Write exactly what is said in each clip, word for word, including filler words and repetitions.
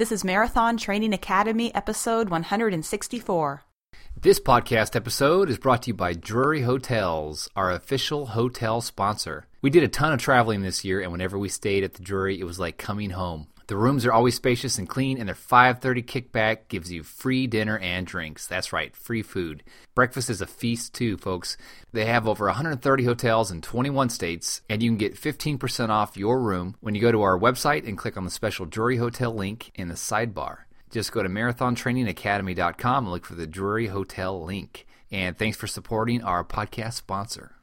This is Marathon Training Academy, episode one hundred sixty-four. This podcast episode is brought to you by Drury Hotels, our official hotel sponsor. We did a ton of traveling this year, and whenever we stayed at the Drury, it was like coming home. The rooms are always spacious and clean, and their five thirty kickback gives you free dinner and drinks. That's right, free food. Breakfast is a feast too, folks. They have over one hundred thirty hotels in twenty-one states, and you can get fifteen percent off your room when you go to our website and click on the special Drury Hotel link in the sidebar. Just go to marathon training academy dot com and look for the Drury Hotel link. And thanks for supporting our podcast sponsor.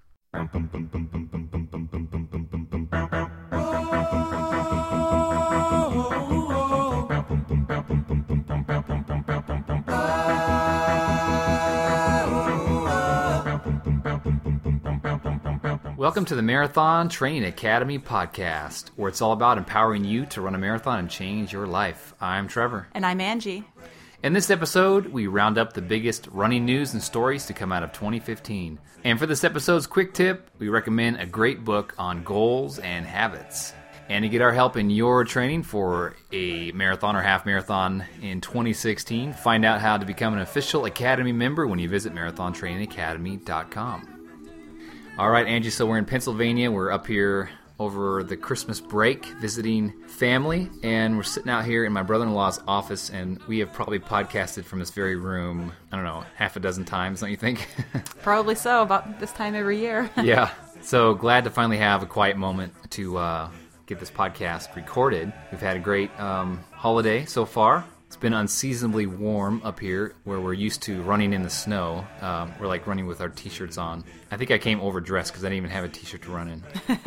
Welcome to the Marathon Training Academy podcast, where it's all about empowering you to run a marathon and change your life. I'm Trevor. And I'm Angie. In this episode, we round up the biggest running news and stories to come out of twenty fifteen. And for this episode's quick tip, we recommend a great book on goals and habits. And to get our help in your training for a marathon or half marathon in twenty sixteen, find out how to become an official Academy member when you visit marathon training academy dot com. All right, Angie, so we're in Pennsylvania. We're up here over the Christmas break visiting family, and we're sitting out here in my brother-in-law's office, and we have probably podcasted from this very room, I don't know, half a dozen times, don't you think? Probably so, about this time every year. Yeah, so glad to finally have a quiet moment to uh, get this podcast recorded. We've had a great um, holiday so far. It's been unseasonably warm up here where we're used to running in the snow. Um, we're like running with our t-shirts on. I think I came overdressed because I didn't even have a t-shirt to run in.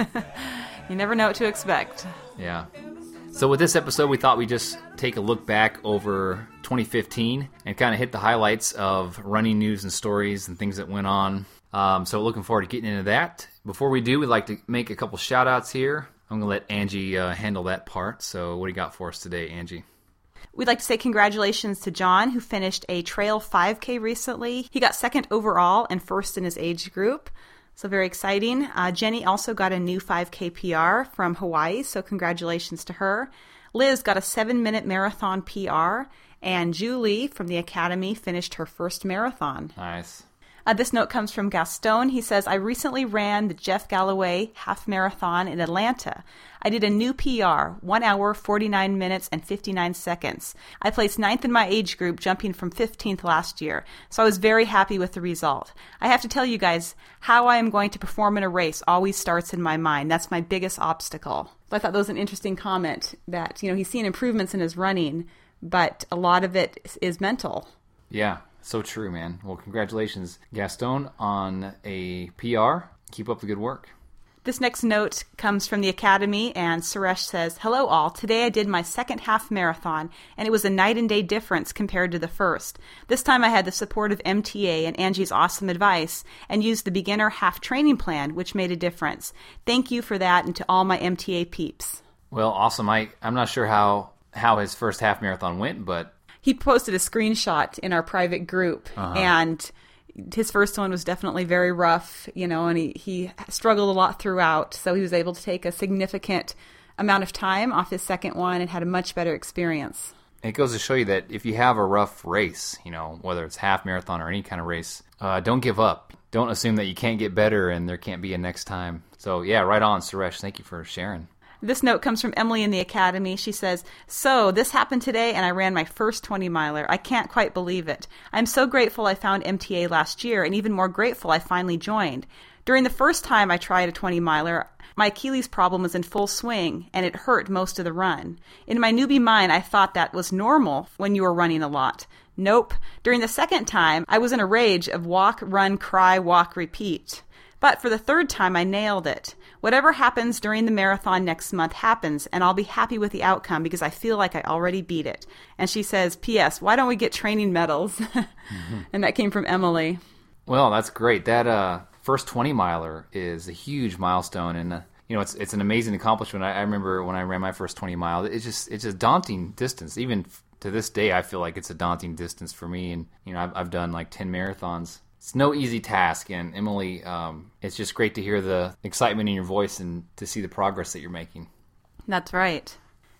You never know what to expect. Yeah. So with this episode, we thought we'd just take a look back over twenty fifteen and kind of hit the highlights of running news and stories and things that went on. Um, so looking forward to getting into that. Before we do, we'd like to make a couple shout-outs here. I'm going to let Angie uh, handle that part. So what do you got for us today, Angie? We'd like to say congratulations to John, who finished a trail five K recently. He got second overall and first in his age group, so very exciting. Uh, Jenny also got a new five K P R from Hawaii, so congratulations to her. Liz got a seven-minute marathon P R, and Julie from the Academy finished her first marathon. Nice. Uh, this note comes from Gaston. He says, I recently ran the Jeff Galloway half marathon in Atlanta. I did a new P R, one hour, forty-nine minutes, and fifty-nine seconds. I placed ninth in my age group, jumping from fifteenth last year, so I was very happy with the result. I have to tell you guys, how I am going to perform in a race always starts in my mind. That's my biggest obstacle. So I thought that was an interesting comment that, you know, he's seen improvements in his running, but a lot of it is mental. Yeah. So true, man. Well, congratulations, Gaston, on a P R. Keep up the good work. This next note comes from the Academy, and Suresh says, Hello all. Today I did my second half marathon, and it was a night and day difference compared to the first. This time I had the support of M T A and Angie's awesome advice, and used the beginner half training plan, which made a difference. Thank you for that, and to all my M T A peeps. Well, awesome. I, I'm not sure how, how his first half marathon went, but he posted a screenshot in our private group, uh-huh. and his first one was definitely very rough, you know, and he, he struggled a lot throughout, so he was able to take a significant amount of time off his second one and had a much better experience. It goes to show you that if you have a rough race, you know, whether it's half marathon or any kind of race, uh, don't give up. Don't assume that you can't get better and there can't be a next time. So, yeah, right on, Suresh. Thank you for sharing. This note comes from Emily in the Academy. She says, So, this happened today and I ran my first twenty miler. I can't quite believe it. I'm so grateful I found M T A last year, and even more grateful I finally joined. During the first time I tried a twenty miler, my Achilles problem was in full swing, and it hurt most of the run. In my newbie mind, I thought that was normal when you were running a lot. Nope. During the second time, I was in a rage of walk, run, cry, walk, repeat. But for the third time, I nailed it. Whatever happens during the marathon next month happens, and I'll be happy with the outcome because I feel like I already beat it. And she says, P S, why don't we get training medals? mm-hmm. And that came from Emily. Well, that's great. That uh, first twenty miler is a huge milestone, and uh, you know it's it's an amazing accomplishment. I, I remember when I ran my first twenty mile. It's just it's a daunting distance. Even to this day, I feel like it's a daunting distance for me. And you know, I've I've done like ten marathons. It's no easy task, and Emily, um, it's just great to hear the excitement in your voice and to see the progress that you're making. That's right.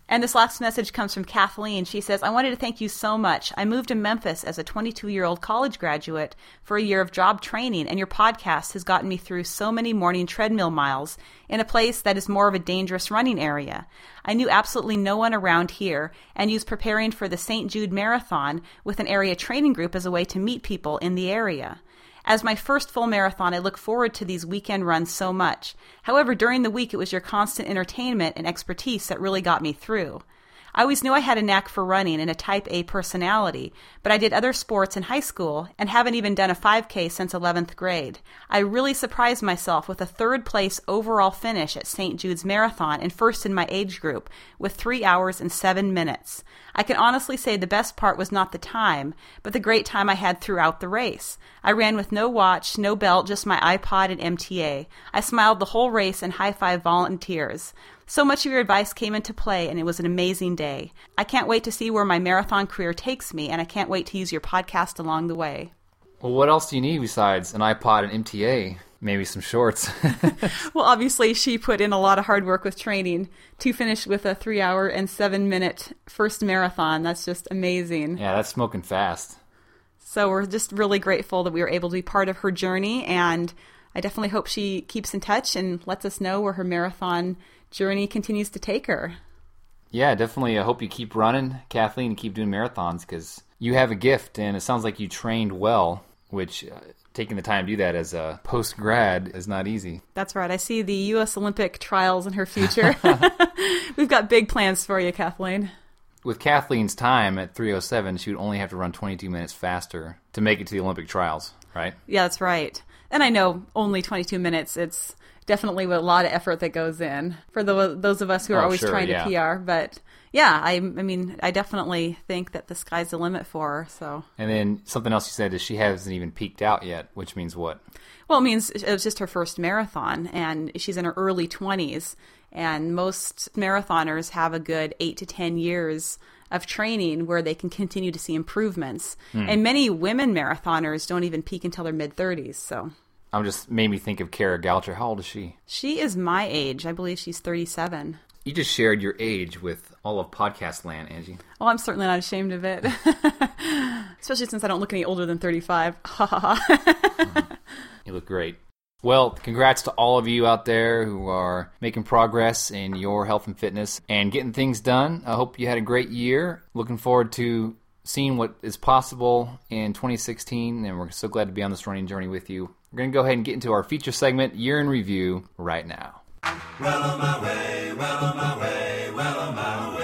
And this last message comes from Kathleen. She says, I wanted to thank you so much. I moved to Memphis as a twenty-two-year-old college graduate for a year of job training, and your podcast has gotten me through so many morning treadmill miles in a place that is more of a dangerous running area. I knew absolutely no one around here and used preparing for the Saint Jude Marathon with an area training group as a way to meet people in the area. As my first full marathon, I look forward to these weekend runs so much. However, during the week, it was your constant entertainment and expertise that really got me through. I always knew I had a knack for running and a type A personality, but I did other sports in high school and haven't even done a five K since eleventh grade. I really surprised myself with a third place overall finish at Saint Jude's Marathon and first in my age group with three hours and seven minutes. I can honestly say the best part was not the time, but the great time I had throughout the race. I ran with no watch, no belt, just my iPod and M T A. I smiled the whole race and high-fived volunteers. So much of your advice came into play, and it was an amazing day. I can't wait to see where my marathon career takes me, and I can't wait to use your podcast along the way. Well, what else do you need besides an iPod and M T A? Maybe some shorts. Well, obviously, she put in a lot of hard work with training to finish with a three hour and seven minute first marathon. That's just amazing. Yeah, that's smoking fast. So we're just really grateful that we were able to be part of her journey, and I definitely hope she keeps in touch and lets us know where her marathon journey continues to take her. Yeah, definitely. I hope you keep running, Kathleen, and keep doing marathons, because you have a gift, and it sounds like you trained well, which uh, taking the time to do that as a post-grad is not easy. That's right. I see the U S Olympic trials in her future. We've got big plans for you, Kathleen. With Kathleen's time at three oh seven, she would only have to run twenty-two minutes faster to make it to the Olympic trials, right? Yeah, that's right. And I know only twenty-two minutes, it's definitely a lot of effort that goes in for the, those of us who are oh, always sure, trying yeah. to P R. But yeah, I, I mean, I definitely think that the sky's the limit for her. So. And then something else you said is she hasn't even peaked out yet, which means what? Well, it means it was just her first marathon, and she's in her early twenties. And most marathoners have a good eight to ten years of training where they can continue to see improvements. Hmm. And many women marathoners don't even peak until their mid-thirties, so... I'm just made me think of Kara Goucher. How old is she? She is my age. I believe she's thirty-seven. You just shared your age with all of podcast land, Angie. Well, I'm certainly not ashamed of it. Especially since I don't look any older than thirty-five. Ha ha ha. You look great. Well, congrats to all of you out there who are making progress in your health and fitness and getting things done. I hope you had a great year. Looking forward to seeing what is possible in twenty sixteen, and we're so glad to be on this running journey with you. We're going to go ahead and get into our feature segment, Year in Review, right now. Well on my way, well on my way, well on my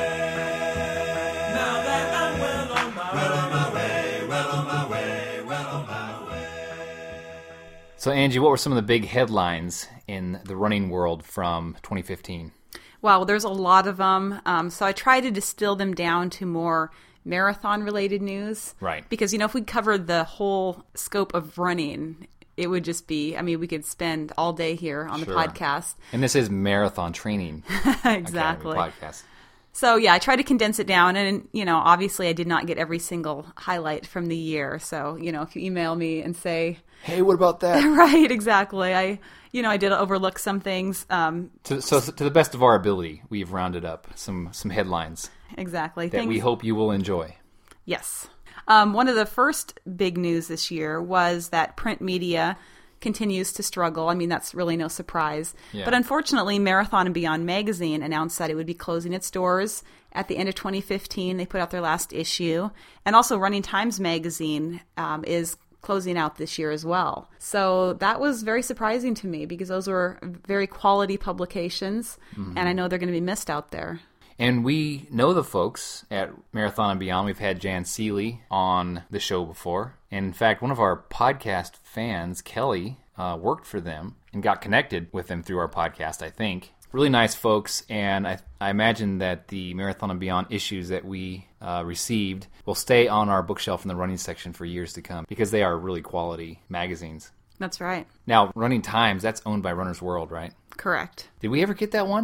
way. Now that I'm well on my, well on my way, well on my way, well on my way. So, Angie, what were some of the big headlines in the running world from twenty fifteen? Wow, there's a lot of them. Um, so I try to distill them down to more marathon-related news. Right. Because, you know, if we covered the whole scope of running, it would just be, I mean, we could spend all day here on Sure. the podcast. And this is Marathon Training Exactly. Academy podcast. So, yeah, I tried to condense it down. And, you know, obviously I did not get every single highlight from the year. So, you know, if you email me and say... Hey, what about that? Right, exactly. I, you know, I did overlook some things. Um, to, so, to the best of our ability, we've rounded up some, some headlines exactly. that Things, we hope you will enjoy. Yes. Um, one of the first big news this year was that print media continues to struggle. I mean, that's really no surprise. Yeah. But unfortunately, Marathon and Beyond magazine announced that it would be closing its doors at the end of twenty fifteen. They put out their last issue. And also Running Times magazine um, is closing out this year as well. So that was very surprising to me because those were very quality publications, mm-hmm. and I know they're going to be missed out there. And we know the folks at Marathon and Beyond. We've had Jan Seeley on the show before. And in fact, one of our podcast fans, Kelly, uh, worked for them and got connected with them through our podcast, I think. Really nice folks, and I, I imagine that the Marathon and Beyond issues that we uh, received will stay on our bookshelf in the running section for years to come because they are really quality magazines. That's right. Now, Running Times, that's owned by Runner's World, right? Correct. Did we ever get that one?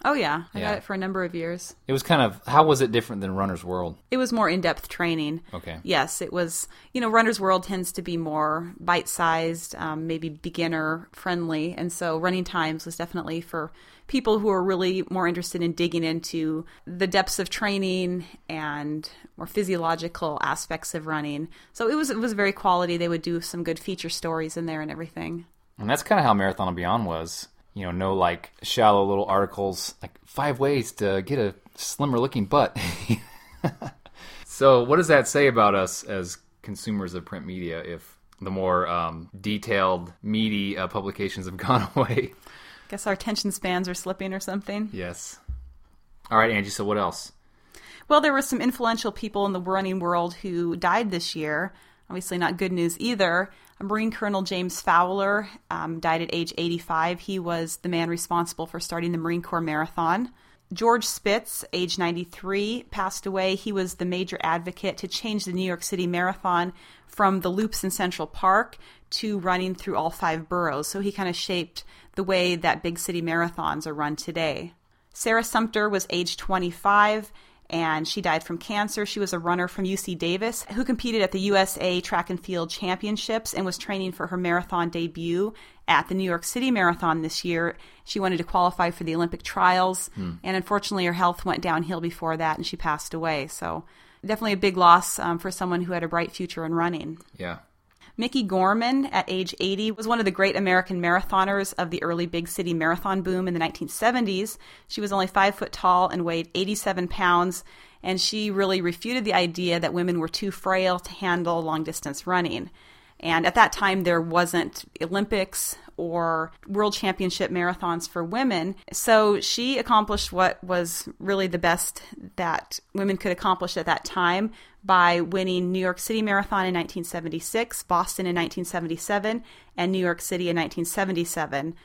Oh, yeah. I Yeah. got it for a number of years. It was kind of, how was it different than Runner's World? It was more in-depth training. Okay. Yes, it was, you know, Runner's World tends to be more bite-sized, um, maybe beginner-friendly. And so Running Times was definitely for people who are really more interested in digging into the depths of training and more physiological aspects of running. So it was it was very quality. They would do some good feature stories in there and everything. And that's kind of how Marathon and Beyond was. You know, no like shallow little articles, like five ways to get a slimmer looking butt. So what does that say about us as consumers of print media if the more um, detailed, meaty uh, publications have gone away? Guess our attention spans are slipping or something. Yes. All right, Angie, so what else? Well, there were some influential people in the running world who died this year. Obviously not good news either. Marine Colonel James Fowler um, died at age eighty-five. He was the man responsible for starting the Marine Corps Marathon. George Spitz, age ninety-three, passed away. He was the major advocate to change the New York City Marathon from the loops in Central Park to running through all five boroughs. So he kind of shaped the way that big city marathons are run today. Sarah Sumter was age twenty-five, and she died from cancer. She was a runner from U C Davis who competed at the U S A Track and Field Championships and was training for her marathon debut at the New York City Marathon this year. She wanted to qualify for the Olympic trials, hmm. and unfortunately her health went downhill before that, and she passed away. So definitely a big loss um, for someone who had a bright future in running. Yeah. Mickey Gorman, at age eighty, was one of the great American marathoners of the early big city marathon boom in the nineteen seventies. She was only five foot tall and weighed eighty-seven pounds, and she really refuted the idea that women were too frail to handle long-distance running. And at that time, there wasn't Olympics or World Championship marathons for women. So she accomplished what was really the best that women could accomplish at that time by winning New York City Marathon in nineteen seventy-six, Boston in nineteen seventy-seven, and New York City in nineteen seventy-seven.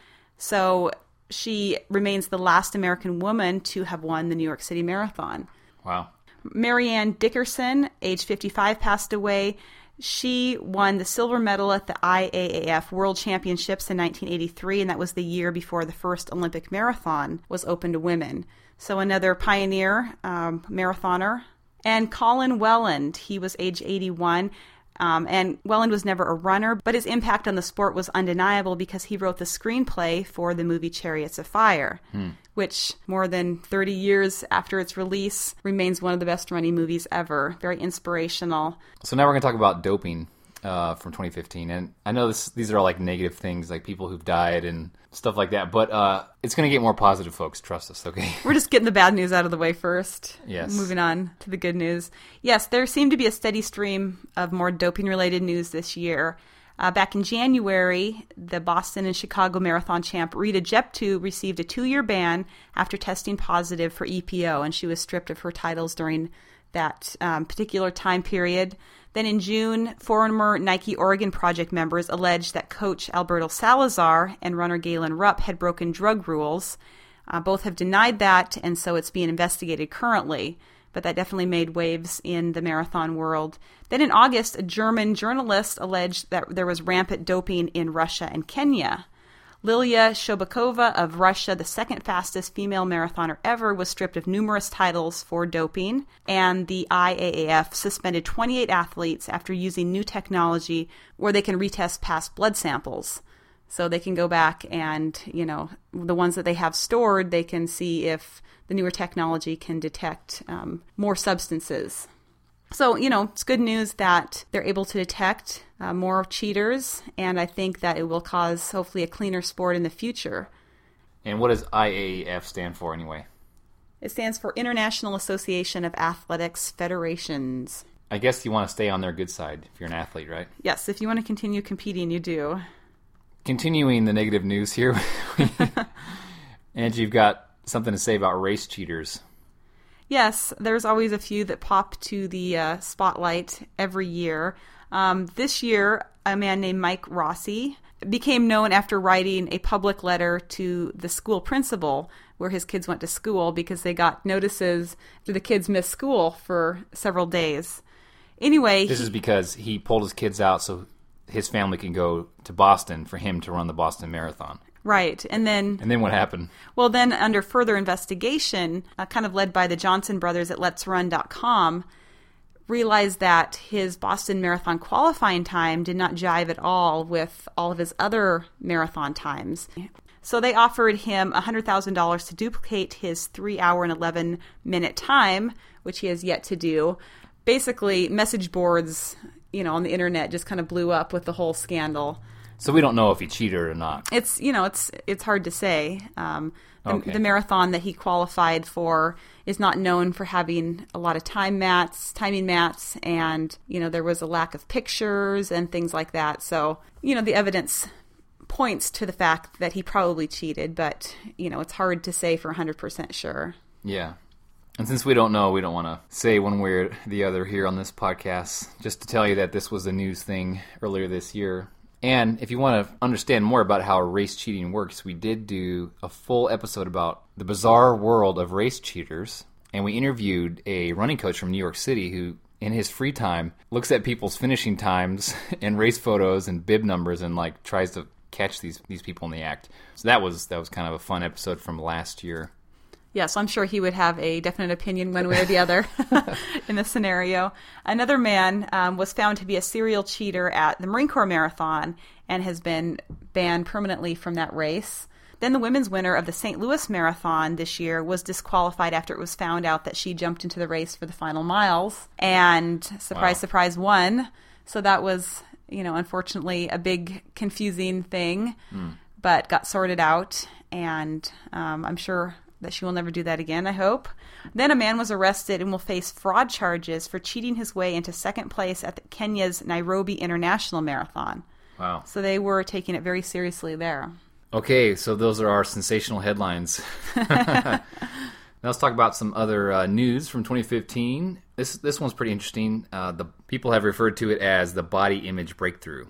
So she remains the last American woman to have won the New York City Marathon. Wow. Marianne Dickerson, age fifty-five, passed away. She won the silver medal at the I A A F World Championships in nineteen eighty-three, and that was the year before the first Olympic marathon was open to women. So another pioneer um, marathoner. And Colin Welland, he was age eighty-one, um, and Welland was never a runner, but his impact on the sport was undeniable because he wrote the screenplay for the movie Chariots of Fire, hmm. which more than thirty years after its release remains one of the best running movies ever. Very inspirational. So now we're going to talk about doping uh, from twenty fifteen. And I know this, these are all like negative things, like people who've died and stuff like that. But uh, it's going to get more positive, folks. Trust us, okay? We're just getting the bad news out of the way first. Yes. Moving on to the good news. Yes, there seemed to be a steady stream of more doping-related news this year. Uh, back in January, the Boston and Chicago marathon champ Rita Jeptu received a two-year ban after testing positive for E P O, and she was stripped of her titles during that um, particular time period. Then in June, former Nike Oregon Project members alleged that coach Alberto Salazar and runner Galen Rupp had broken drug rules. Uh, both have denied that, and so it's being investigated currently. But that definitely made waves in the marathon world. Then in August, a German journalist alleged that there was rampant doping in Russia and Kenya. Lilia Shobakova of Russia, the second fastest female marathoner ever, was stripped of numerous titles for doping, and the I A A F suspended twenty-eight athletes after using new technology where they can retest past blood samples. So they can go back and, you know, the ones that they have stored, they can see if the newer technology can detect um, more substances. So, you know, it's good news that they're able to detect uh, more cheaters, and I think that it will cause, hopefully, a cleaner sport in the future. And what does I A A F stand for anyway? It stands for International Association of Athletics Federations. I guess you want to stay on their good side if you're an athlete, right? Yes, if you want to continue competing, you do. Continuing the negative news here, and you've got something to say about race cheaters. Yes, there's always a few that pop to the uh, spotlight every year. Um, this year, a man named Mike Rossi became known after writing a public letter to the school principal where his kids went to school because they got notices that the kids missed school for several days. Anyway, this he, is because he pulled his kids out so his family can go to Boston for him to run the Boston Marathon. Right. And then, And then what happened? well, then under further investigation, uh, kind of led by the Johnson brothers at lets run dot com, realized that his Boston Marathon qualifying time did not jive at all with all of his other marathon times. So they offered him one hundred thousand dollars to duplicate his three hour and eleven minute time, which he has yet to do. Basically, message boards, you know, on the internet just kind of blew up with the whole scandal. So we don't know if he cheated or not. It's, you know, it's it's hard to say. Um, the, Okay. the marathon that he qualified for is not known for having a lot of time mats, timing mats, and, you know, there was a lack of pictures and things like that. So, you know, the evidence points to the fact that he probably cheated, but, you know, it's hard to say for one hundred percent sure. Yeah. And since we don't know, we don't want to say one way or the other here on this podcast. Just to tell you that this was a news thing earlier this year. And if you want to understand more about how race cheating works, we did do a full episode about the bizarre world of race cheaters. And we interviewed a running coach from New York City who, in his free time, looks at people's finishing times and race photos and bib numbers and like tries to catch these these people in the act. So that was that was kind of a fun episode from last year. Yes, I'm sure he would have a definite opinion one way or the other in this scenario. Another man um, was found to be a serial cheater at the Marine Corps Marathon and has been banned permanently from that race. Then the women's winner of the Saint Louis Marathon this year was disqualified after it was found out that she jumped into the race for the final miles and, surprise, Wow. surprise, won. So that was, you know, unfortunately a big confusing thing, mm. but got sorted out, and um, I'm sure that she will never do that again, I hope. Then a man was arrested and will face fraud charges for cheating his way into second place at the Kenya's Nairobi International Marathon. Wow. So they were taking it very seriously there. Okay, so those are our sensational headlines. Now let's talk about some other uh, news from twenty fifteen. This this one's pretty interesting. Uh, the people have referred to it as the body image breakthrough.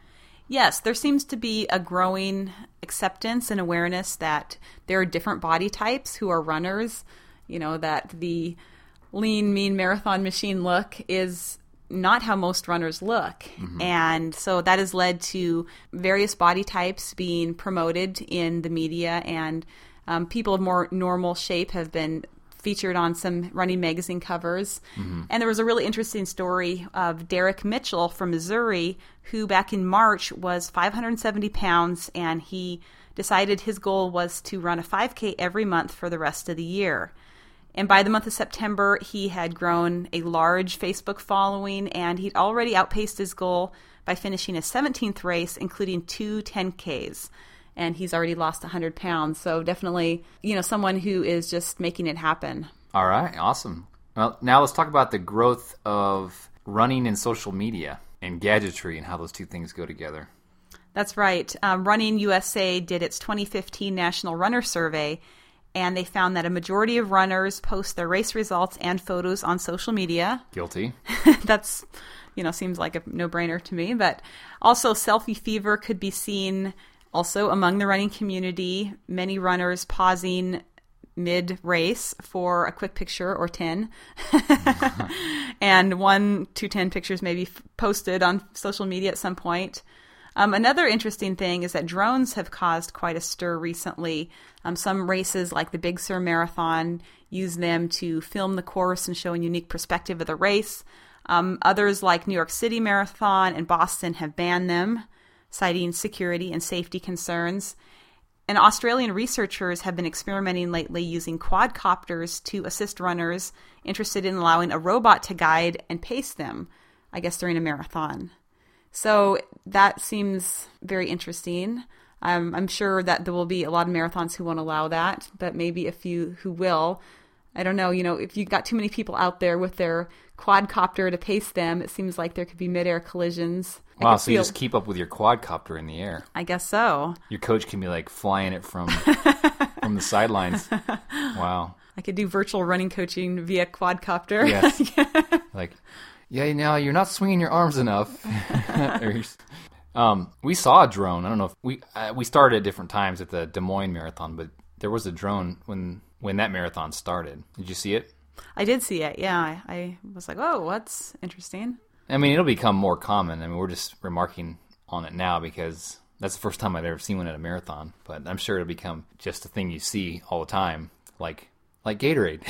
Yes, there seems to be a growing acceptance and awareness that there are different body types who are runners. You know, that the lean, mean marathon machine look is not how most runners look. Mm-hmm. And so that has led to various body types being promoted in the media, and um, people of more normal shape have been featured on some running magazine covers. Mm-hmm. And there was a really interesting story of Derek Mitchell from Missouri, who back in March was five hundred seventy pounds, and he decided his goal was to run a five K every month for the rest of the year. And by the month of September, he had grown a large Facebook following, and he'd already outpaced his goal by finishing a seventeenth race, including two ten Ks. And he's already lost one hundred pounds. So definitely, you know, someone who is just making it happen. All right, awesome. Well, now let's talk about the growth of running and social media and gadgetry and how those two things go together. That's right. Um, Running U S A did its twenty fifteen National Runner Survey, and they found that a majority of runners post their race results and photos on social media. Guilty. That's, you know, seems like a no-brainer to me. But also selfie fever could be seen also among the running community. Many runners pausing mid-race for a quick picture or ten. And one, two, ten pictures may be posted on social media at some point. Um, another interesting thing is that drones have caused quite a stir recently. Um, some races, like the Big Sur Marathon, use them to film the course and show a unique perspective of the race. Um, others, like New York City Marathon and Boston, have banned them, citing security and safety concerns. And Australian researchers have been experimenting lately using quadcopters to assist runners interested in allowing a robot to guide and pace them, I guess, during a marathon. So that seems very interesting. Um, I'm sure that there will be a lot of marathons who won't allow that, but maybe a few who will. I don't know, you know, if you've got too many people out there with their quadcopter to pace them, it seems like there could be midair collisions. Wow, so you just keep up with your quadcopter in the air. I guess so. Your coach can be like flying it from from the sidelines. Wow. I could do virtual running coaching via quadcopter. Yes. Like, yeah, now you're not swinging your arms enough. um, we saw a drone. I don't know if we uh, we started at different times at the Des Moines Marathon, but there was a drone when when that marathon started. Did you see it? I did see it. Yeah, I, I was like, oh, that's interesting. I mean, it'll become more common. I mean, we're just remarking on it now because That's the first time I've ever seen one at a marathon, but I'm sure it'll become just a thing you see all the time, like like Gatorade.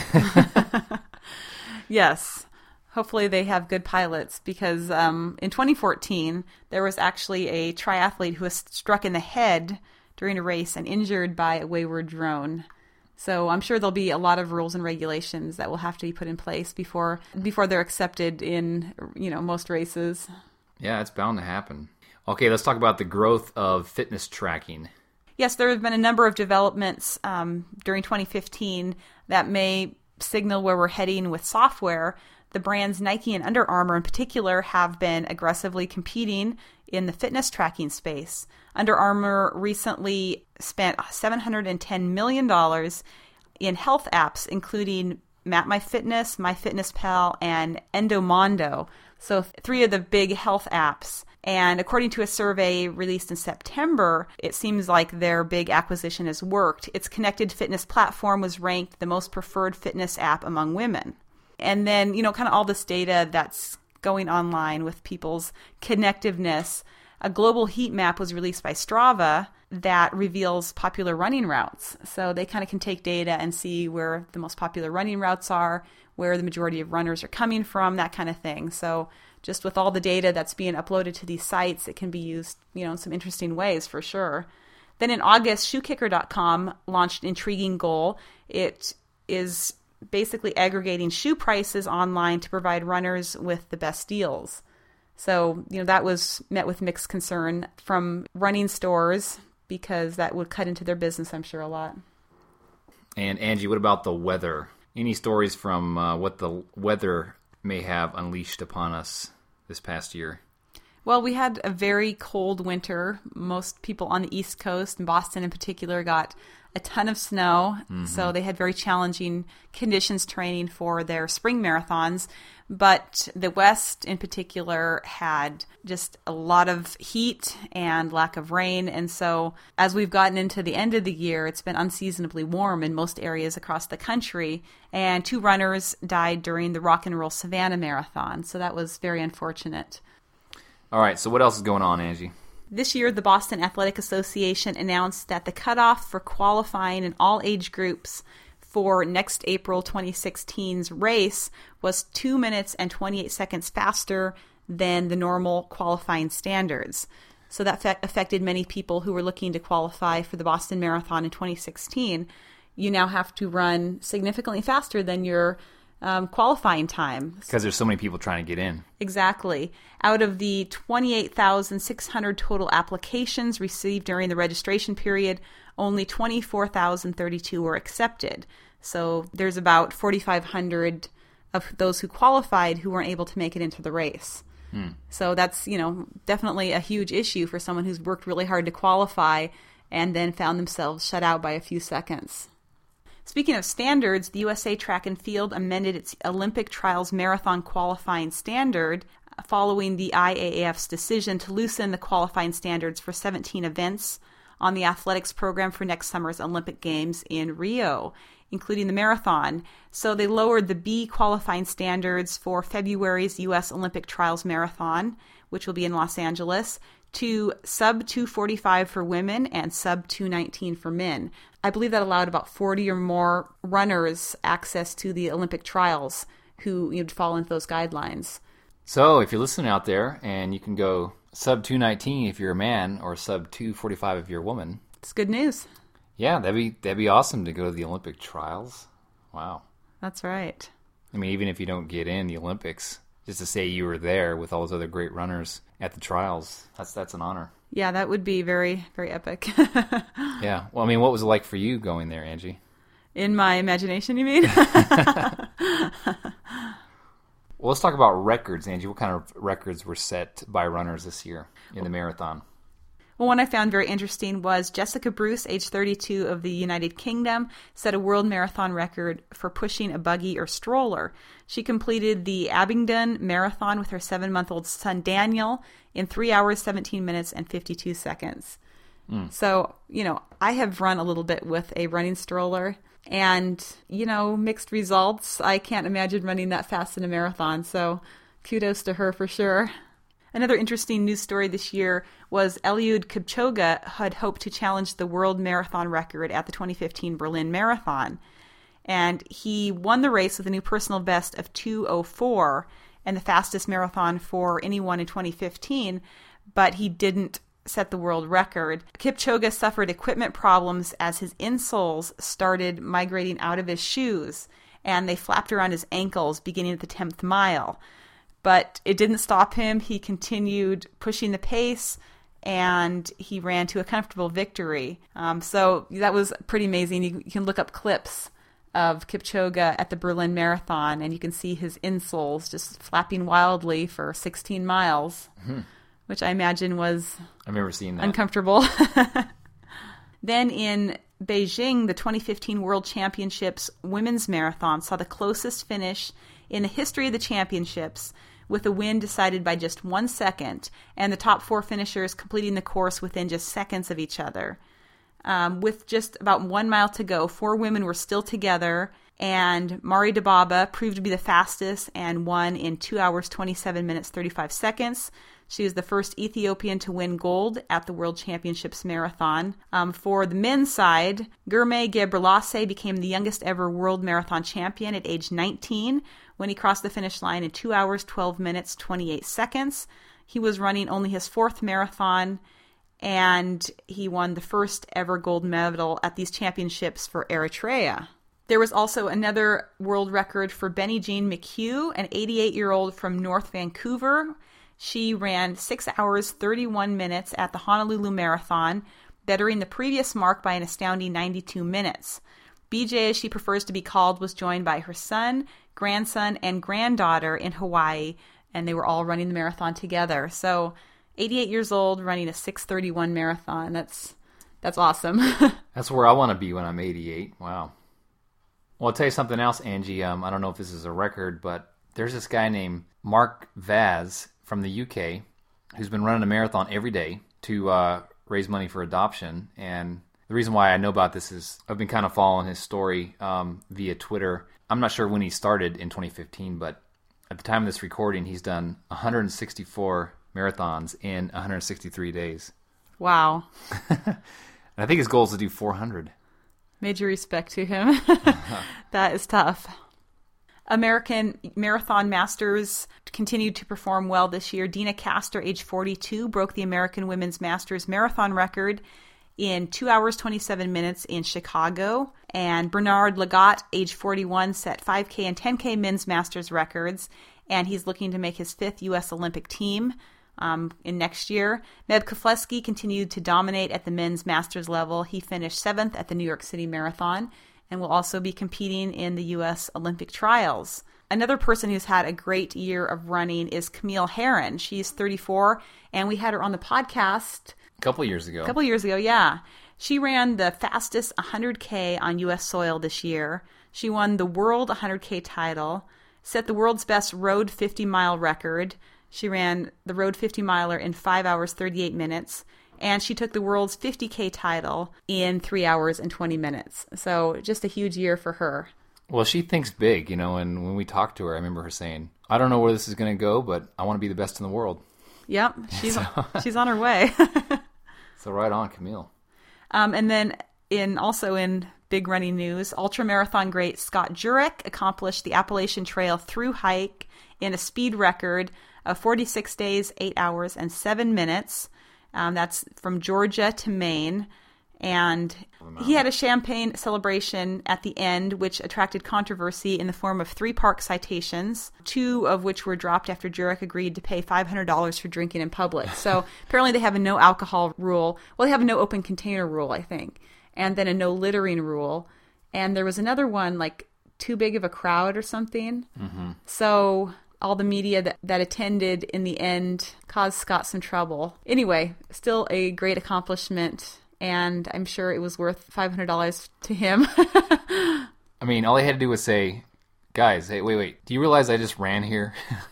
Yes. Hopefully they have good pilots, because um, in twenty fourteen, there was actually a triathlete who was struck in the head during a race and injured by a wayward drone. So I'm sure there'll be a lot of rules and regulations that will have to be put in place before before they're accepted in, you know, most races. Yeah, it's bound to happen. Okay, let's talk about the growth of fitness tracking. Yes, there have been a number of developments um, during twenty fifteen that may signal where we're heading with software. The brands Nike and Under Armour in particular have been aggressively competing in the fitness tracking space. Under Armour recently spent seven hundred ten million dollars in health apps, including MapMyFitness, MyFitnessPal, and Endomondo. So three of the big health apps. And according to a survey released in September, it seems like their big acquisition has worked. Its connected fitness platform was ranked the most preferred fitness app among women. And then, you know, kind of all this data that's going online with people's connectiveness. A global heat map was released by Strava that reveals popular running routes. So they kind of can take data and see where the most popular running routes are, where the majority of runners are coming from, that kind of thing. So just with all the data that's being uploaded to these sites, it can be used, you know, in some interesting ways for sure. Then in August, shoe kicker dot com launched an intriguing goal. It is basically aggregating shoe prices online to provide runners with the best deals. So, you know, that was met with mixed concern from running stores, because that would cut into their business, I'm sure, a lot. And Angie, what about the weather? Any stories from uh, what the weather may have unleashed upon us this past year? Well, we had a very cold winter. Most people on the East Coast, and Boston in particular, got a ton of snow. Mm-hmm. So they had very challenging conditions training for their spring marathons. But the West in particular had just a lot of heat and lack of rain. And so as we've gotten into the end of the year, it's been unseasonably warm in most areas across the country. And two runners died during the Rock and Roll Savannah Marathon. So that was very unfortunate. All right, so what else is going on, Angie? This year, the Boston Athletic Association announced that the cutoff for qualifying in all age groups for next April twenty sixteen's race was two minutes and twenty-eight seconds faster than the normal qualifying standards. So that fe- affected many people who were looking to qualify for the Boston Marathon in twenty sixteen. You now have to run significantly faster than your um, qualifying time. Because there's so many people trying to get in. Exactly. Out of the twenty-eight thousand six hundred total applications received during the registration period, only twenty-four thousand thirty-two were accepted. So there's about forty-five hundred of those who qualified who weren't able to make it into the race. Hmm. So that's, you know, definitely a huge issue for someone who's worked really hard to qualify and then found themselves shut out by a few seconds. Speaking of standards, the U S A Track and Field amended its Olympic Trials Marathon qualifying standard following the I A A F's decision to loosen the qualifying standards for seventeen events on the athletics program for next summer's Olympic Games in Rio, including the marathon. So they lowered the B qualifying standards for February's U S Olympic Trials Marathon, which will be in Los Angeles, to sub two forty-five for women and sub two nineteen for men. I believe that allowed about forty or more runners access to the Olympic trials who would fall into those guidelines. So if you're listening out there and you can go sub two nineteen if you're a man or sub two forty-five if you're a woman. It's good news. Yeah, that'd be that'd be awesome to go to the Olympic trials. Wow. That's right. I mean, even if you don't get in the Olympics, just to say you were there with all those other great runners at the trials, that's that's an honor. Yeah, that would be very, very epic. Yeah. Well, I mean, what was it like for you going there, Angie? In my imagination, you mean? Well, let's talk about records, Angie. What kind of records were set by runners this year in the marathon? Well, one I found very interesting was Jessica Bruce, age thirty-two, of the United Kingdom, set a world marathon record for pushing a buggy or stroller. She completed the Abingdon Marathon with her seven-month-old son Daniel in three hours, seventeen minutes, and fifty-two seconds. Mm. So, you know, I have run a little bit with a running stroller, and, you know, mixed results. I can't imagine running that fast in a marathon, so kudos to her for sure. Another interesting news story this year was Eliud Kipchoge had hoped to challenge the world marathon record at the twenty fifteen Berlin Marathon. And he won the race with a new personal best of two oh four and the fastest marathon for anyone in twenty fifteen, but he didn't set the world record. Kipchoge suffered equipment problems as his insoles started migrating out of his shoes, and they flapped around his ankles beginning at the tenth mile. But it didn't stop him. He continued pushing the pace, and he ran to a comfortable victory. Um, so that was pretty amazing. You, you can look up clips of Kipchoge at the Berlin Marathon, and you can see his insoles just flapping wildly for sixteen miles, mm-hmm. which I imagine was I've never seen that. Uncomfortable. Then in Beijing, the twenty fifteen World Championships women's marathon saw the closest finish in the history of the championships, with a win decided by just one second, and the top four finishers completing the course within just seconds of each other. Um, with just about one mile to go, four women were still together, and Mari Dababa proved to be the fastest and won in two hours, twenty-seven minutes, thirty-five seconds. She was the first Ethiopian to win gold at the World Championships Marathon. Um, for the men's side, Germe Gebrselassie became the youngest ever world marathon champion at age nineteen when he crossed the finish line in two hours, twelve minutes, twenty-eight seconds. He was running only his fourth marathon, and he won the first ever gold medal at these championships for Eritrea. There was also another world record for Benny Jean McHugh, an eighty-eight-year-old from North Vancouver. She ran six hours, thirty-one minutes at the Honolulu Marathon, bettering the previous mark by an astounding ninety-two minutes. B J, as she prefers to be called, was joined by her son, grandson, and granddaughter in Hawaii, and they were all running the marathon together. So eighty-eight years old, running a six thirty-one marathon. That's that's awesome. That's where I want to be when I'm eighty-eight. Wow. Well, I'll tell you something else, Angie. Um, I don't know if this is a record, but there's this guy named Mark Vaz from the U K who's been running a marathon every day to uh, raise money for adoption. And the reason why I know about this is I've been kind of following his story um, via Twitter. I'm not sure when he started in twenty fifteen, but at the time of this recording, he's done one hundred sixty-four marathons in one hundred sixty-three days. Wow. And I think his goal is to do four hundred. Major respect to him. That is tough. American Marathon Masters continued to perform well this year. Dina Castor, age forty-two, broke the American Women's Masters Marathon record in two hours, twenty-seven minutes in Chicago. And Bernard Lagat, age forty-one, set five K and ten K men's Masters records. And he's looking to make his fifth U S Olympic team um, in next year. Meb Keflezighi continued to dominate at the men's Masters level. He finished seventh at the New York City Marathon and will also be competing in the U S Olympic trials. Another person who's had a great year of running is Camille Herron. She's thirty-four, and we had her on the podcast A couple years ago. A couple years ago, yeah. She ran the fastest one hundred K on U S soil this year. She won the world one hundred K title, set the world's best road fifty-mile record. She ran the road fifty-miler in five hours, thirty-eight minutes. And she took the world's fifty K title in three hours and twenty minutes. So just a huge year for her. Well, she thinks big, you know, and when we talked to her, I remember her saying, I don't know where this is going to go, but I want to be the best in the world. Yep, she's so, she's on her way. So right on, Camille. Um, and then in also in big running news, ultramarathon great Scott Jurek accomplished the Appalachian Trail through hike in a speed record of forty-six days, eight hours, and seven minutes. Um, that's from Georgia to Maine. And he had a champagne celebration at the end, which attracted controversy in the form of three park citations, two of which were dropped after Jurek agreed to pay five hundred dollars for drinking in public. So apparently they have a no alcohol rule. Well, they have a no open container rule, I think, and then a no littering rule. And there was another one, like too big of a crowd or something. Mm-hmm. So all the media that, that attended in the end caused Scott some trouble. Anyway, still a great accomplishment, and I'm sure it was worth five hundred dollars to him. I mean, all he had to do was say, guys, hey, wait, wait, do you realize I just ran here?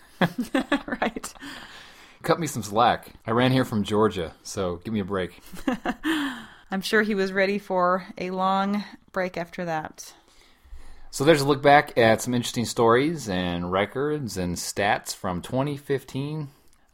Right. Cut me some slack. I ran here from Georgia, so give me a break. I'm sure he was ready for a long break after that. So there's a look back at some interesting stories and records and stats from twenty fifteen.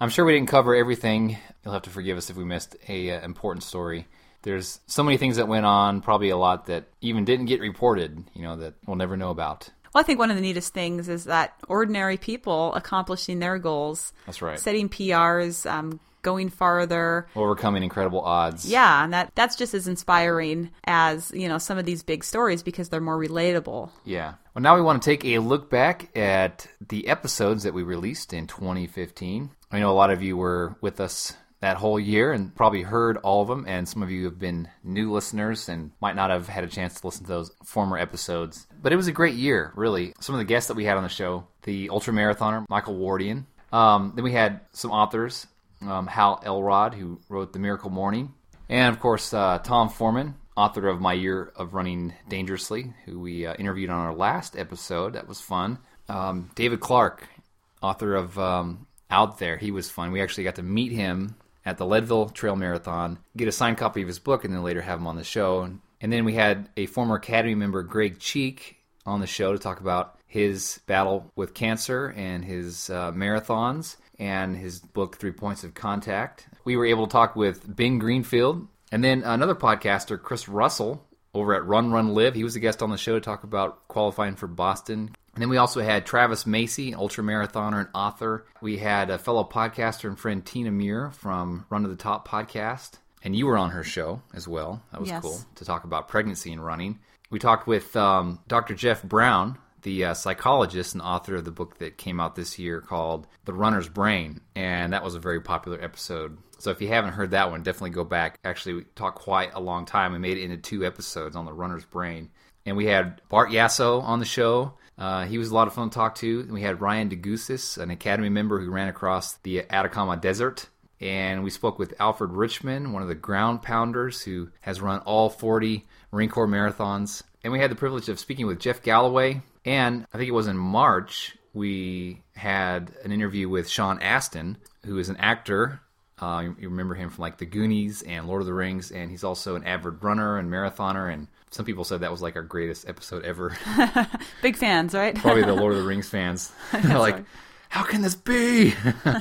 I'm sure we didn't cover everything. You'll have to forgive us if we missed a uh, important story. There's so many things that went on, probably a lot that even didn't get reported, you know, that we'll never know about. Well, I think one of the neatest things is that ordinary people accomplishing their goals. That's right. Setting P Rs, um, going farther. Overcoming incredible odds. Yeah, and that that's just as inspiring as, you know, some of these big stories because they're more relatable. Yeah. Well, now we want to take a look back at the episodes that we released in twenty fifteen. I know a lot of you were with us that whole year and probably heard all of them, and some of you have been new listeners and might not have had a chance to listen to those former episodes. But it was a great year, really. Some of the guests that we had on the show, the ultramarathoner, Michael Wardian. Um, then we had some authors, um, Hal Elrod, who wrote The Miracle Morning. And, of course, uh, Tom Foreman, author of My Year of Running Dangerously, who we uh, interviewed on our last episode. That was fun. Um, David Clark, author of um, Out There. He was fun. We actually got to meet him at the Leadville Trail Marathon, get a signed copy of his book, and then later have him on the show. And then we had a former Academy member, Greg Cheek, on the show to talk about his battle with cancer and his uh, marathons and his book, Three Points of Contact. We were able to talk with Ben Greenfield, and then another podcaster, Chris Russell, over at Run Run Live. He was a guest on the show to talk about qualifying for Boston. And then we also had Travis Macy, ultramarathoner and author. We had a fellow podcaster and friend, Tina Muir, from Run to the Top podcast. And you were on her show as well. That was Yes. cool, to talk about pregnancy and running. We talked with um, Doctor Jeff Brown, the uh, psychologist and author of the book that came out this year called The Runner's Brain. And that was a very popular episode. So if you haven't heard that one, definitely go back. Actually, we talked quite a long time. We made it into two episodes on The Runner's Brain. And we had Bart Yasso on the show. Uh, he was a lot of fun to talk to. We had Ryan DeGusis, an Academy member who ran across the Atacama Desert. And we spoke with Alfred Richmond, one of the ground pounders who has run all forty Marine Corps marathons. And we had the privilege of speaking with Jeff Galloway. And I think it was in March, we had an interview with Sean Astin, who is an actor. Uh, you, you remember him from like The Goonies and Lord of the Rings. And he's also an avid runner and marathoner. And some people said that was like our greatest episode ever. Big fans, right? Probably the Lord of the Rings fans. They're like, right. How can this be?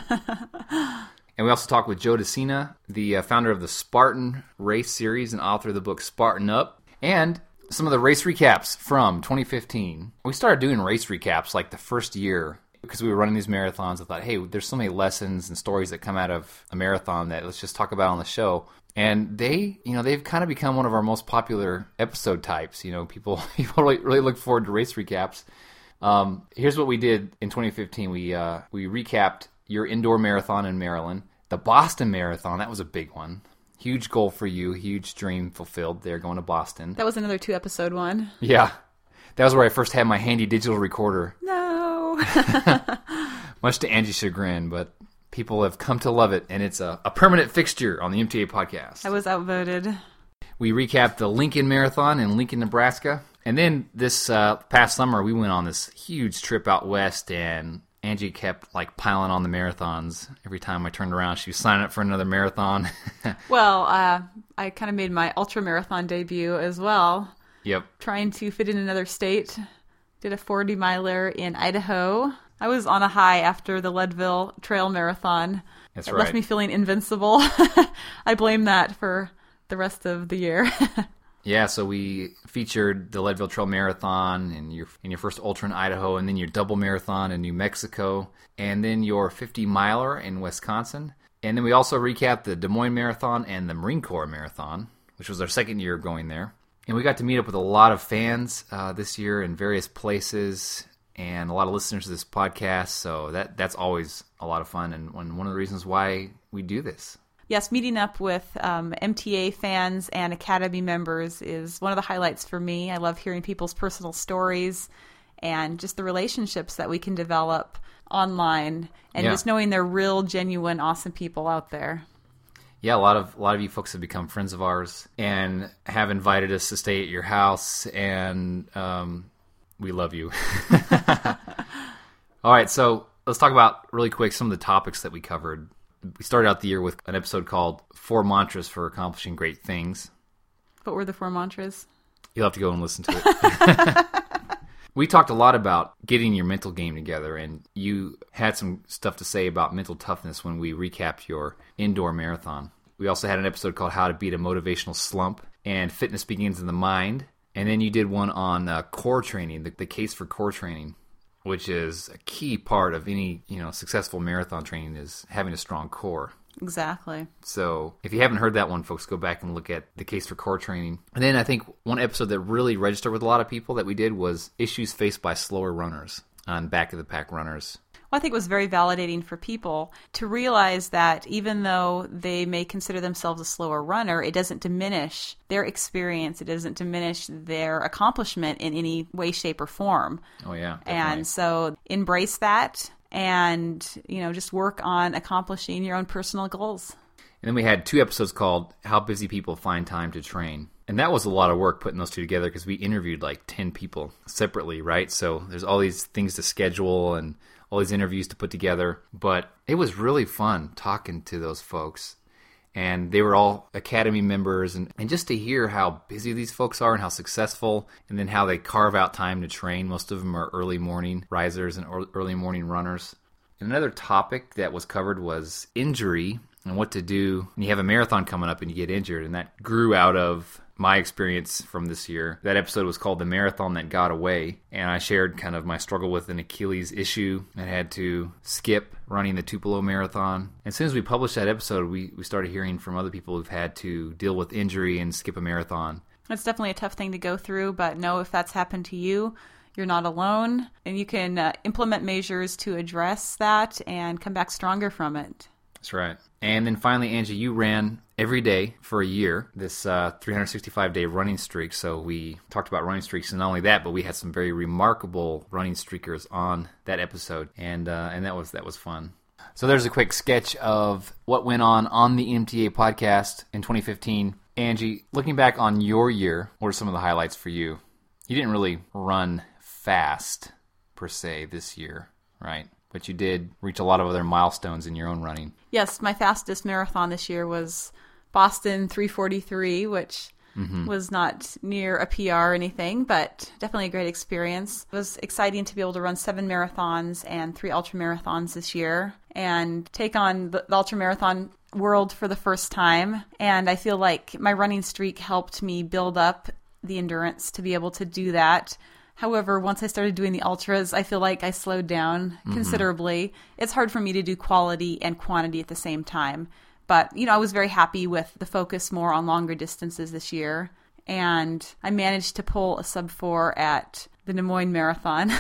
And we also talked with Joe DeCina, the uh, founder of the Spartan Race Series and author of the book Spartan Up. And some of the race recaps from twenty fifteen. We started doing race recaps like the first year because we were running these marathons. I thought, hey, there's so many lessons and stories that come out of a marathon that let's just talk about on the show. And they, you know, they've kind of become one of our most popular episode types. You know, people people really, really look forward to race recaps. Um, here's what we did in twenty fifteen. We uh, we recapped your indoor marathon in Maryland, the Boston Marathon. That was a big one. Huge goal for you. Huge dream fulfilled there, going to Boston. That was another two-episode one. Yeah. That was where I first had my handy digital recorder. No. Much to Angie's chagrin, but people have come to love it, and it's a, a permanent fixture on the M T A podcast. I was outvoted. We recapped the Lincoln Marathon in Lincoln, Nebraska. And then this uh, past summer, we went on this huge trip out west, and Angie kept like piling on the marathons. Every time I turned around, she was signing up for another marathon. Well, uh, I kind of made my ultra marathon debut as well. Yep. Trying to fit in another state. Did a forty miler in Idaho. I was on a high after the Leadville Trail Marathon. That's it right. left me feeling invincible. I blame that for the rest of the year. Yeah, so we featured the Leadville Trail Marathon and your in your first ultra in Idaho, and then your double marathon in New Mexico, and then your fifty miler in Wisconsin. And then we also recapped the Des Moines Marathon and the Marine Corps Marathon, which was our second year going there. And we got to meet up with a lot of fans uh, this year in various places, and a lot of listeners to this podcast. So that that's always a lot of fun, and one one of the reasons why we do this. Yes, meeting up with um, M T A fans and Academy members is one of the highlights for me. I love hearing people's personal stories and just the relationships that we can develop online, and Yeah. just knowing they're real, genuine, awesome people out there. Yeah, a lot of a lot of you folks have become friends of ours and have invited us to stay at your house, and um, we love you. All right, so let's talk about really quick some of the topics that we covered. We started out the year with an episode called Four Mantras for Accomplishing Great Things. What were the four mantras? You'll have to go and listen to it. We talked a lot about getting your mental game together, and you had some stuff to say about mental toughness when we recapped your indoor marathon. We also had an episode called How to Beat a Motivational Slump and Fitness Begins in the Mind. And then you did one on uh, core training, the, the case for core training, which is a key part of any, you know, successful marathon training is having a strong core. Exactly. So if you haven't heard that one, folks, go back and look at the case for core training. And then I think one episode that really registered with a lot of people that we did was issues faced by slower runners on back of the pack runners. Well, I think it was very validating for people to realize that even though they may consider themselves a slower runner, it doesn't diminish their experience. It doesn't diminish their accomplishment in any way, shape, or form. Oh, yeah. Definitely. And so embrace that and, you know, just work on accomplishing your own personal goals. And then we had two episodes called How Busy People Find Time to Train. And that was a lot of work putting those two together because we interviewed like ten people separately, right? So there's all these things to schedule and all these interviews to put together, but it was really fun talking to those folks. And they were all Academy members, and, and just to hear how busy these folks are and how successful, and then how they carve out time to train. Most of them are early morning risers and early morning runners. And another topic that was covered was injury and what to do when you have a marathon coming up and you get injured, and that grew out of my experience from this year. That episode was called The Marathon That Got Away, and I shared kind of my struggle with an Achilles issue. I had to skip running the Tupelo Marathon. And as soon as we published that episode, we, we started hearing from other people who've had to deal with injury and skip a marathon. It's definitely a tough thing to go through, but know if that's happened to you, you're not alone, and you can uh, implement measures to address that and come back stronger from it. That's right. And then finally, Angie, you ran every day for a year, this uh, three hundred sixty-five day running streak. So we talked about running streaks, and not only that, but we had some very remarkable running streakers on that episode, and uh, and that was that was fun. So there's a quick sketch of what went on on the M T A podcast in twenty fifteen. Angie, looking back on your year, what are some of the highlights for you? You didn't really run fast, per se, this year, right? But you did reach a lot of other milestones in your own running. Yes, my fastest marathon this year was Boston three forty-three, which mm-hmm. was not near a P R or anything, but definitely a great experience. It was exciting to be able to run seven marathons and three ultramarathons this year and take on the, the ultramarathon world for the first time. And I feel like my running streak helped me build up the endurance to be able to do that. However, once I started doing the ultras, I feel like I slowed down mm-hmm. considerably. It's hard for me to do quality and quantity at the same time. But, you know, I was very happy with the focus more on longer distances this year. And I managed to pull a sub four at the Des Moines Marathon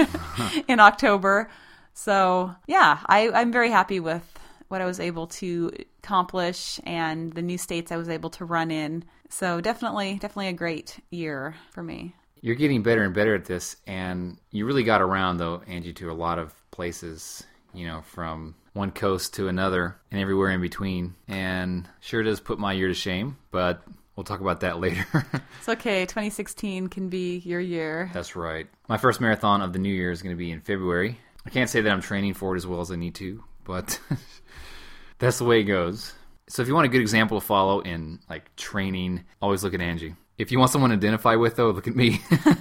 in October. So, yeah, I, I'm very happy with what I was able to accomplish and the new states I was able to run in. So definitely, definitely a great year for me. You're getting better and better at this, and you really got around, though, Angie, to a lot of places, you know, from one coast to another and everywhere in between. And sure does put my year to shame, but we'll talk about that later. It's okay. twenty sixteen can be your year. That's right. My first marathon of the new year is going to be in February. I can't say that I'm training for it as well as I need to, but that's the way it goes. So if you want a good example to follow in, like, training, always look at Angie. If you want someone to identify with, though, look at me.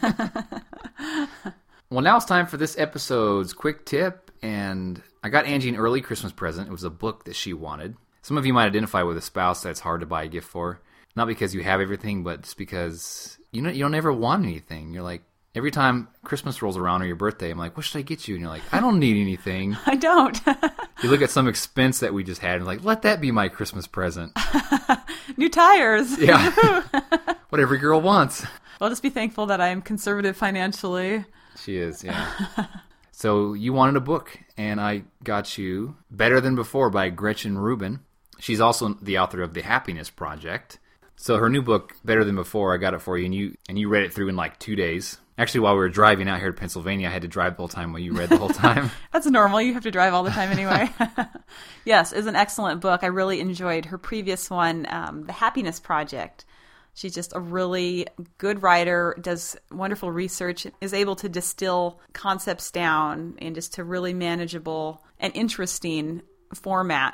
Well, now it's time for this episode's quick tip, and I got Angie an early Christmas present. It was a book that she wanted. Some of you might identify with a spouse that's hard to buy a gift for. Not because you have everything, but just because you know you don't ever want anything. You're like, every time Christmas rolls around or your birthday, I'm like, what should I get you? And you're like, I don't need anything. I don't. You look at some expense that we just had and like, let that be my Christmas present. New tires. Yeah. What every girl wants. I'll just be thankful that I'm conservative financially. She is, yeah. So you wanted a book, and I got you Better Than Before by Gretchen Rubin. She's also the author of The Happiness Project. So her new book, Better Than Before, I got it for you, and you and you read it through in like two days. Actually, while we were driving out here to Pennsylvania, I had to drive the whole time while you read the whole time. That's normal. You have to drive all the time anyway. Yes, it's an excellent book. I really enjoyed her previous one, um, The Happiness Project. She's just a really good writer, does wonderful research, is able to distill concepts down in just a really manageable and interesting format.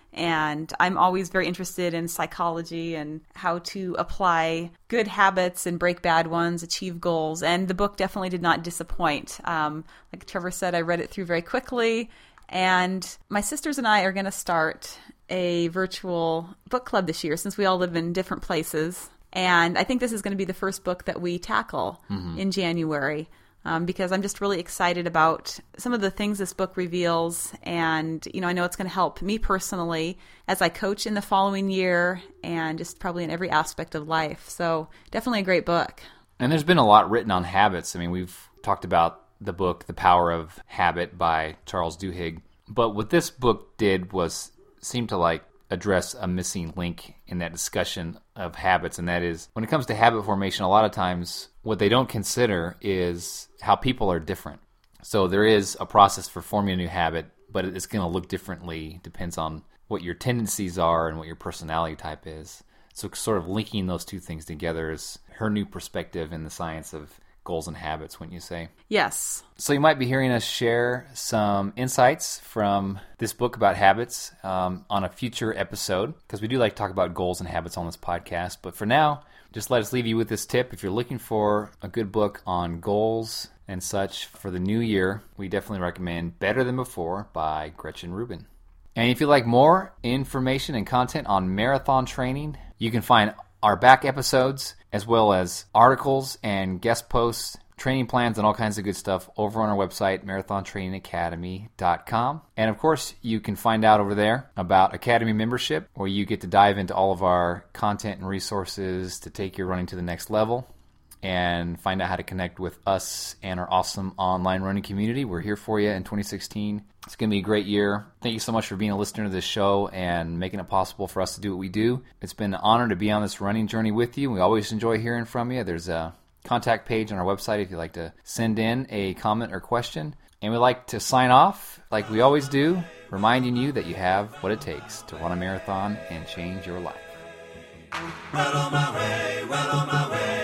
And I'm always very interested in psychology and how to apply good habits and break bad ones, achieve goals. And the book definitely did not disappoint. Um, like Trevor said, I read it through very quickly. And my sisters and I are going to start a virtual book club this year since we all live in different places. And I think this is going to be the first book that we tackle mm-hmm. in January. Um, because I'm just really excited about some of the things this book reveals. And, you know, I know it's going to help me personally as I coach in the following year and just probably in every aspect of life. So definitely a great book. And there's been a lot written on habits. I mean, we've talked about the book, The Power of Habit by Charles Duhigg. But what this book did was seem to like address a missing link in that discussion of habits, and that is when it comes to habit formation, a lot of times what they don't consider is how people are different. So there is a process for forming a new habit, but it's going to look differently, depends on what your tendencies are and what your personality type is. So sort of linking those two things together is her new perspective in the science of goals and habits, wouldn't you say? Yes. So you might be hearing us share some insights from this book about habits um, on a future episode, because we do like to talk about goals and habits on this podcast. But for now, just let us leave you with this tip. If you're looking for a good book on goals and such for the new year, we definitely recommend Better Than Before by Gretchen Rubin. And if you'd like more information and content on marathon training, you can find our back episodes, as well as articles and guest posts, training plans, and all kinds of good stuff over on our website, marathon training academy dot com. And of course, you can find out over there about Academy membership, where you get to dive into all of our content and resources to take your running to the next level and find out how to connect with us and our awesome online running community. We're here for you in twenty sixteen. It's going to be a great year. Thank you so much for being a listener to this show and making it possible for us to do what we do. It's been an honor to be on this running journey with you. We always enjoy hearing from you. There's a contact page on our website if you'd like to send in a comment or question. And we'd like to sign off like we always do, reminding you that you have what it takes to run a marathon and change your life. Well on my way, well on my way.